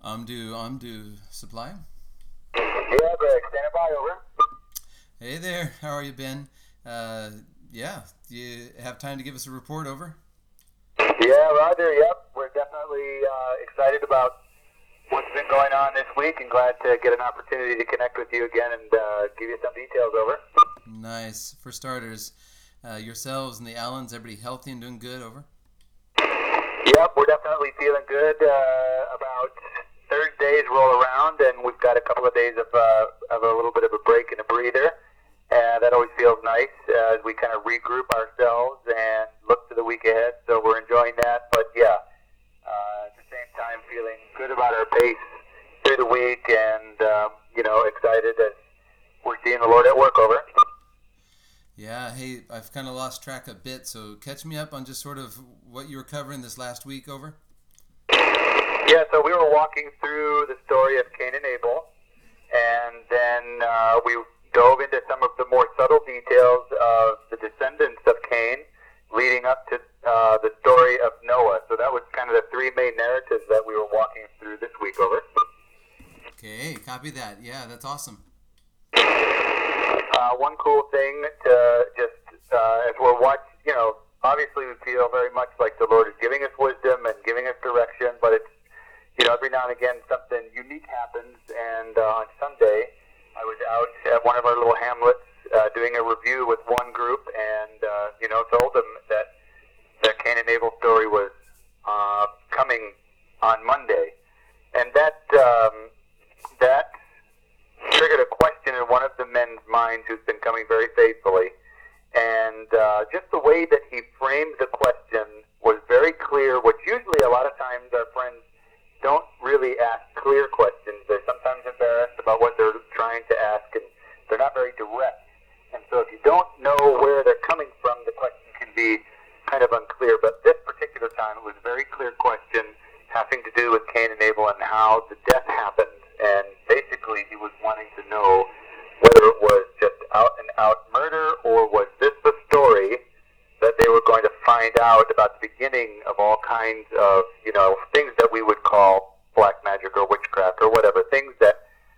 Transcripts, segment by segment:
I'm due supply. Yeah, Greg, standing by, over. Hey there, how are you, Ben? Uh, yeah, do you have time to give us a report over? Yeah, Roger, yep. We're definitely excited about what's been going on this week and glad to get an opportunity to connect with you again and give you some details, over. Nice. For starters, yourselves and the Allens, everybody healthy and doing good, over? Yep, we're definitely feeling good. About Thursdays roll around, and we've got a couple of days of a little bit of a break and a breather. And that always feels nice as we kind of regroup ourselves and look to the week ahead. So we're enjoying that. But yeah, at the same time, feeling good about our pace through the week and, excited as we're seeing the Lord at work, over. Yeah, hey, I've kind of lost track a bit, so catch me up on just sort of what you were covering this last week, over? Yeah, so we were walking through the story of Cain and Abel, and then we dove into some of the more subtle details of the descendants of Cain leading up to the story of Noah. So that was kind of the three main narratives that we were walking through this week, over. Okay, copy that. Yeah, that's awesome. One cool thing to just, as we're watching, obviously we feel very much like the Lord is giving us wisdom and giving us direction, but it's, every now and again something unique happens. And on Sunday, I was out at one of our little hamlets doing a review with one group and, told them that the Cain and Abel story was coming on Monday. And that triggered a question in one of the men's minds who's been coming very faithfully. And just the way that he framed the question was very clear, which usually a lot of times our friends don't really ask clear questions. They're sometimes embarrassed about what they're trying to ask, and they're not very direct. And so if you don't know where they're coming from, the question can be kind of unclear. But this particular time, it was a very clear question having to do with Cain and Abel and how the death happened. And basically, he was wanting to know whether it was just out-and-out murder, or was this the story that they were going to find out about the beginning of all kinds of, things that we would call black magic or witchcraft or whatever, things that,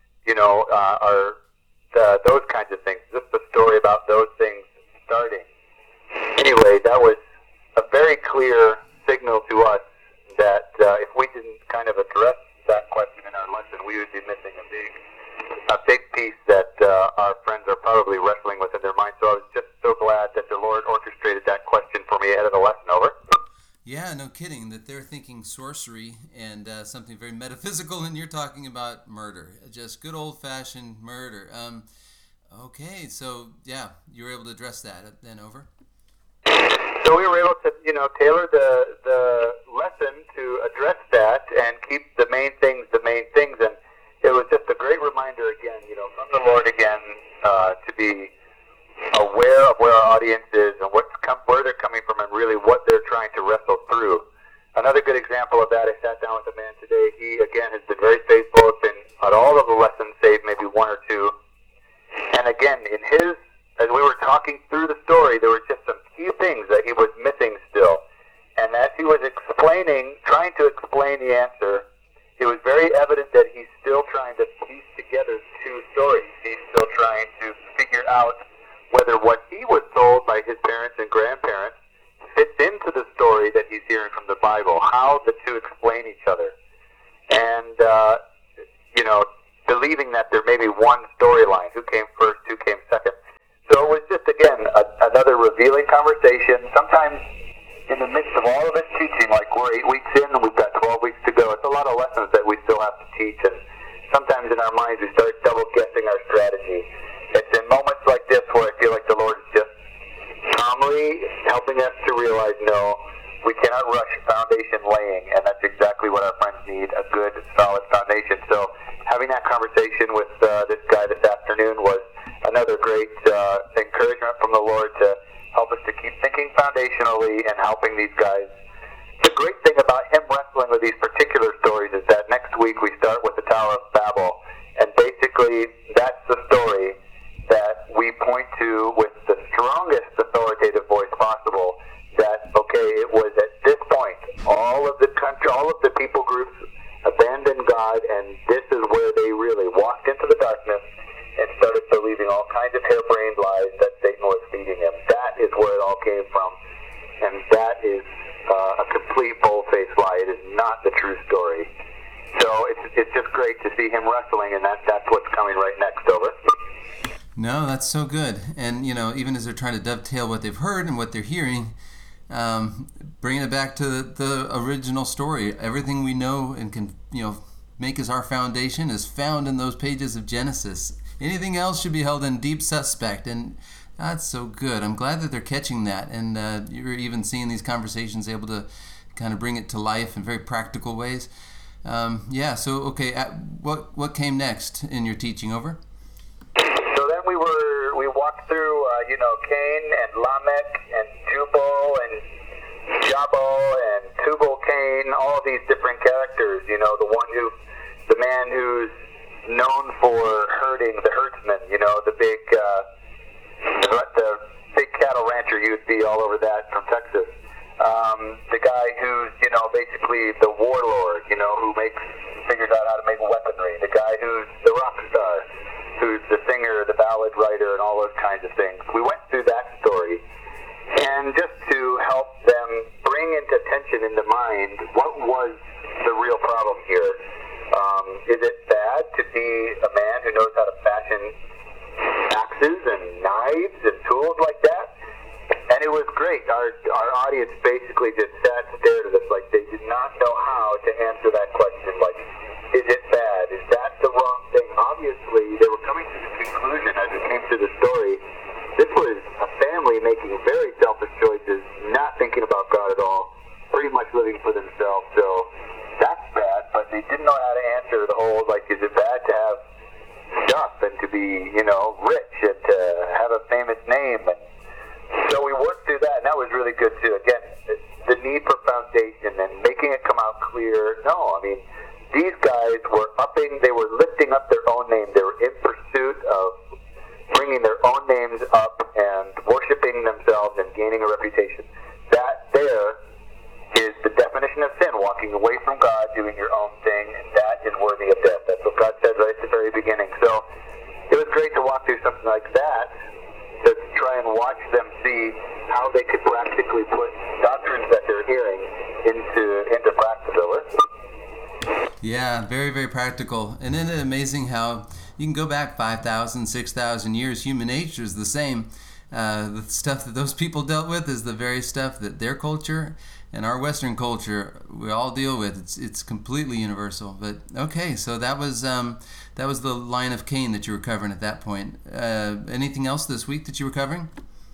are those kinds of things. This is the story about those things starting. Anyway, that was a very clear signal to us that if we didn't kind of address that question in our lesson, we would be missing a big piece that our friends are probably wrestling with in their minds. So I was just so glad that the Lord orchestrated that question for me ahead of the lesson, over. Yeah, no kidding, that they're thinking sorcery and something very metaphysical, and you're talking about murder, just good old-fashioned murder. Okay, so yeah, you were able to address that then, over? So we were able to, tailor the lesson to address that and keep the main things. And it was just a great reminder again, from the Lord again, to be aware of where our audience is and where they're coming from and really what they're trying to wrestle through. Another good example of that, I sat down with a man today. He, again, has been very faithful. It's been at all of the lessons, save maybe one or two. And again, as we were talking through the story, there were just some key things that he was missing still. And as he was trying to explain the answer, it was very evident that he's still trying to piece together two stories. He's still trying to figure out whether what he was told by his parents and grandparents fits into the story that he's hearing from the Bible, how the two explain each other. And, believing that there may be one storyline, who came first, who came second. So it was just, again, another revealing conversation. Sometimes in the midst of all of this teaching, like we're 8 weeks in and we've got 12 weeks to go, it's a lot of lessons that we still have to teach. And sometimes in our minds we start double-guessing our strategy. It's in moments like this where I feel like the Lord is just calmly helping us to realize, no, we cannot rush foundation laying, and that's exactly what our friends need, a good, solid foundation. So having that conversation with this guy this afternoon was another great encouragement from the Lord to help us to keep thinking foundationally and helping these guys. The great thing about him wrestling with these particular stories is that next week we start with the Tower of Babel, and basically that's the story that we point to with the strongest authoritative voice possible, that, okay, it was at this point, all of the people groups abandoned God, and this is where they really walked into the darkness and started believing all kinds of harebrained lies that Satan was feeding him. That is where it all came from, and that is a complete bold-faced lie. It is not the true story. So it's just great to see him wrestling, and that's what's coming right next. Over. No, that's so good. And, even as they're trying to dovetail what they've heard and what they're hearing, bringing it back to the original story, everything we know and can, make as our foundation is found in those pages of Genesis. Anything else should be held in deep suspect, and that's so good. I'm glad that they're catching that, and you're even seeing these conversations able to kind of bring it to life in very practical ways. So, okay, what came next in your teaching? Over? So then we walked through, Cain and Lamech and Jubal and Jabal and Tubal-Cain, all of these different characters. The man who's known for herding, the herdsman. The big cattle rancher you'd see all over that from Texas. The guy who's basically the warlord, who figures out how to make weaponry. The guy who's the rock star, who's the singer, the ballad writer, and all those kinds of things. We went through that story, and just to help them bring into tension in the mind, what was the real problem here? Is it bad to be a man who knows how to fashion axes and knives and tools like that? And it was great. Our audience basically just sat and stared at us like they did not know how to answer that question. Like, is it bad? Is that the wrong thing? Obviously, they were coming to the conclusion as it came to the story. This was a family making very selfish choices, not thinking about God at all, pretty much living for themselves. So that's bad, but they didn't know how to answer the whole, is it bad to have stuff and to be, rich and to have a famous name? And so we worked through that, and that was really good too. Again, the need for foundation and making it come out clear. No, these guys were they were lifting up their own name. They were in pursuit of bringing their own names up and worshiping themselves and gaining a reputation. That there is the definition of sin, walking away from God, doing your own thing, and that is worthy of death. That's what God said right at the very beginning. So it was great to walk through something like that, to try and watch them see how they could practically put doctrines that they're hearing into practice. Over. Yeah, very, very practical. And isn't it amazing how you can go back 5,000, 6,000 years, human nature is the same. The stuff that those people dealt with is the very stuff that their culture and our Western culture we all deal with. It's completely universal. But okay, so that was the line of Cain that you were covering at that point. Anything else this week that you were covering?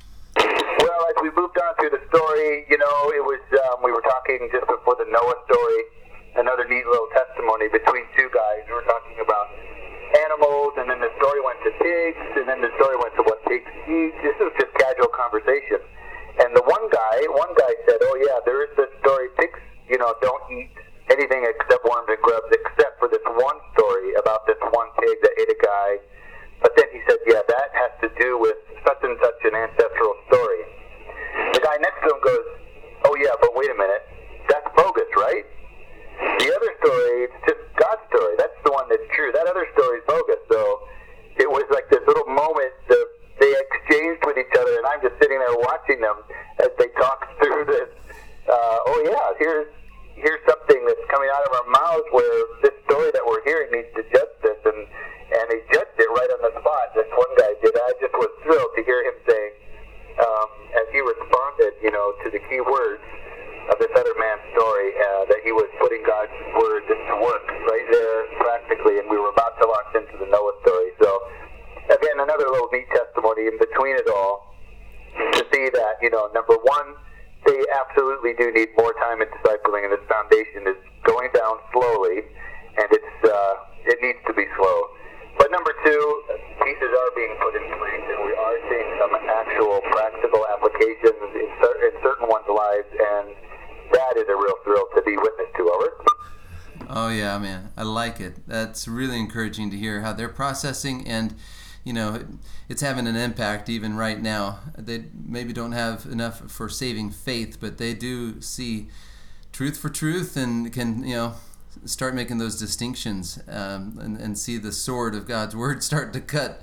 Well, as we moved on through the story, it was we were talking just before the Noah story. Another neat little testimony between two guys. We were talking about animals, and then the story went to pigs, and then the story went to what pigs eat. This was just casual conversation. And the one guy said, "Oh yeah, there is this story. Pigs, don't eat anything except worms and grubs, except for this one story about this one pig that ate a guy." But then he said, "Yeah, that has to do with such and such an ancestral story." The guy next to him goes, "Oh yeah, but wait a minute, that's bogus, right? The other story, it's just God's story. That's the one that's true. That other story is bogus." So it was like this little moment that they exchanged with each other, and I'm just sitting there watching them as they talk through this. Oh yeah, here's something that's coming out of our mouths where this story that we're hearing needs to judge this, and he judged it right on the spot. This one guy did. I just was thrilled to hear him saying, as he responded, to the key words of this other man's story, that he was putting God's words into work right there practically, and we were about to launch into the Noah story. So again, another little neat testimony in between it all to see that, number one, they absolutely do need more time in discipling, and this foundation is going down slowly, and it needs to be slow. But number two, pieces are being put in place, and we are seeing some actual practical applications in certain ones' lives, and that is a real thrill to be witness to. Over. Oh yeah, man, I like it. That's really encouraging to hear how they're processing, and it's having an impact even right now. They maybe don't have enough for saving faith, but they do see truth for truth and can start making those distinctions and see the sword of God's word start to cut,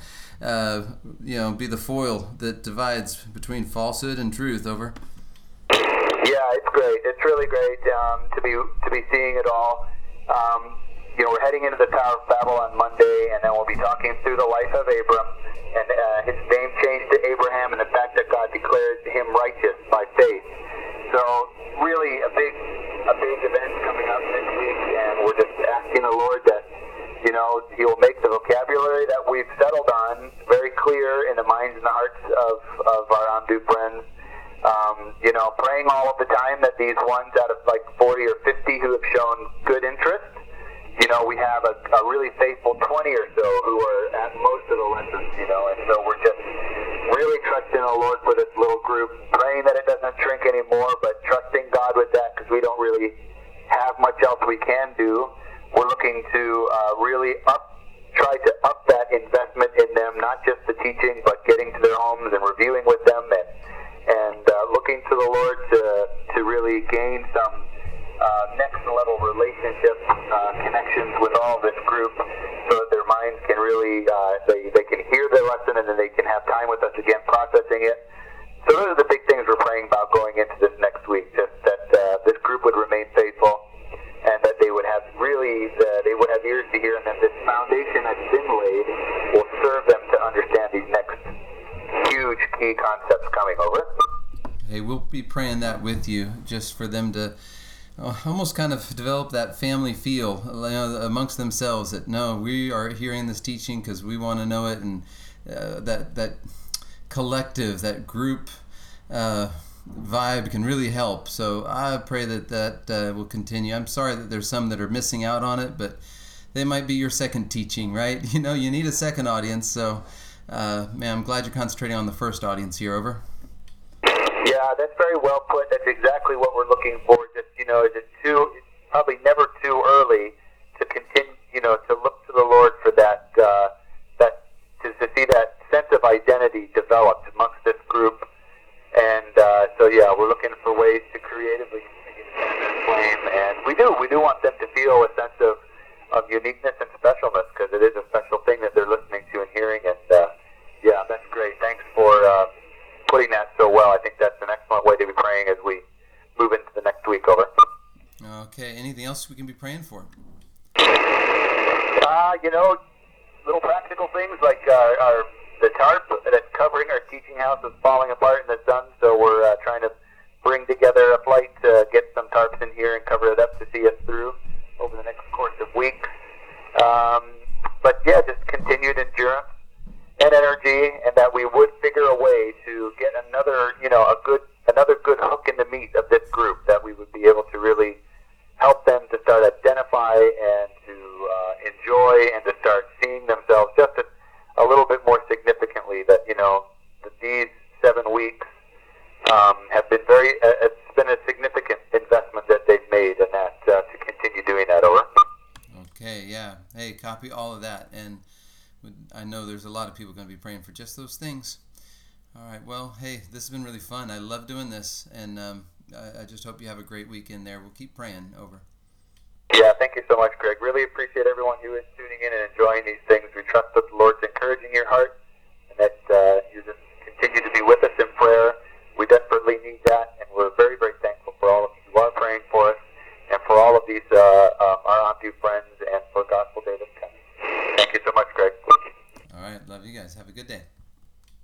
be the foil that divides between falsehood and truth. Over. Yeah, it's great. It's really great to be seeing it all. We're heading into the Tower of Babel on Monday, and then we'll be talking through the life of Abram, and his name changed to Abraham, and the fact that God declared him righteous by faith. So really a big event coming up next week, and we're just asking the Lord that He will make the vocabulary that we've settled on very clear in the minds and the hearts of our Amdu friends. Praying all of the time that these ones out of like 40 or 50 who have shown good interest, we have a really faithful 20 or so who are at most of the lessons, and so we're just really trusting the Lord for this little group, praying that it doesn't shrink anymore, but trusting God with that because we don't really have much else we can do. We're looking to really try to up that investment in them, not just the teaching, but getting to their homes and reviewing with them and looking to the Lord to really gain some next level relationship connections with all this group so that their minds can really, they can hear the lesson and then they can have time with us again processing it. So those are the big things we're praying about going into this next week, just that this group would remain faithful and that they would have they would have ears to hear, and that this foundation that's been laid will serve them to understand these next huge key concepts coming. Over. Hey, we'll be praying that with you, just for them to almost kind of develop that family feel amongst themselves, that no, we are hearing this teaching because we want to know it, and that collective, that group vibe can really help. So I pray that will continue. I'm sorry that there's some that are missing out on it, but they might be your second teaching, right? You need a second audience. So, I'm glad you're concentrating on the first audience here. Over. Yeah, that's very well put. That's exactly what we're looking for. Just, is it probably never too early to continue, to look to the Lord for that, to see that sense of identity developed amongst this group. And we're looking for ways to creatively continue to fan that flame. And we do want them to feel a sense of uniqueness and specialness, because it is a special thing that they're listening to and hearing. And that's great. Thanks for putting that so well. I think that's an excellent way to be praying as we move into the next week. Over. Okay. Anything else we can be praying for? Little practical things like the tarp that's covering our teaching house is falling apart in the sun, so we're trying to bring together a flight to get some tarps in here and cover it up to see us through over the next course of weeks. Just continued endurance and energy, and that we would figure a way to get another good hook in the meat of this group, that we would be able to really help them to start identify and to enjoy and to start seeing themselves just a little bit more significantly, that that these 7 weeks have been it's been a significant investment that they've made, and that to continue doing that. Over. Okay, yeah. Hey, copy all of that, and I know there's a lot of people going to be praying for just those things. All right, well, hey, this has been really fun. I love doing this, and I just hope you have a great weekend there. We'll keep praying. Over. Yeah, thank you so much, Greg. Really appreciate everyone who is tuning in and enjoying these things. We trust that the Lord's encouraging your heart, and that you just continue to be with us in prayer. We desperately need that, and we're very, very thankful for all of you who are praying for us, and for all of these our Amdu friends, and for Gospel Day that's coming. Thank you so much, Greg. All right, love you guys. Have a good day.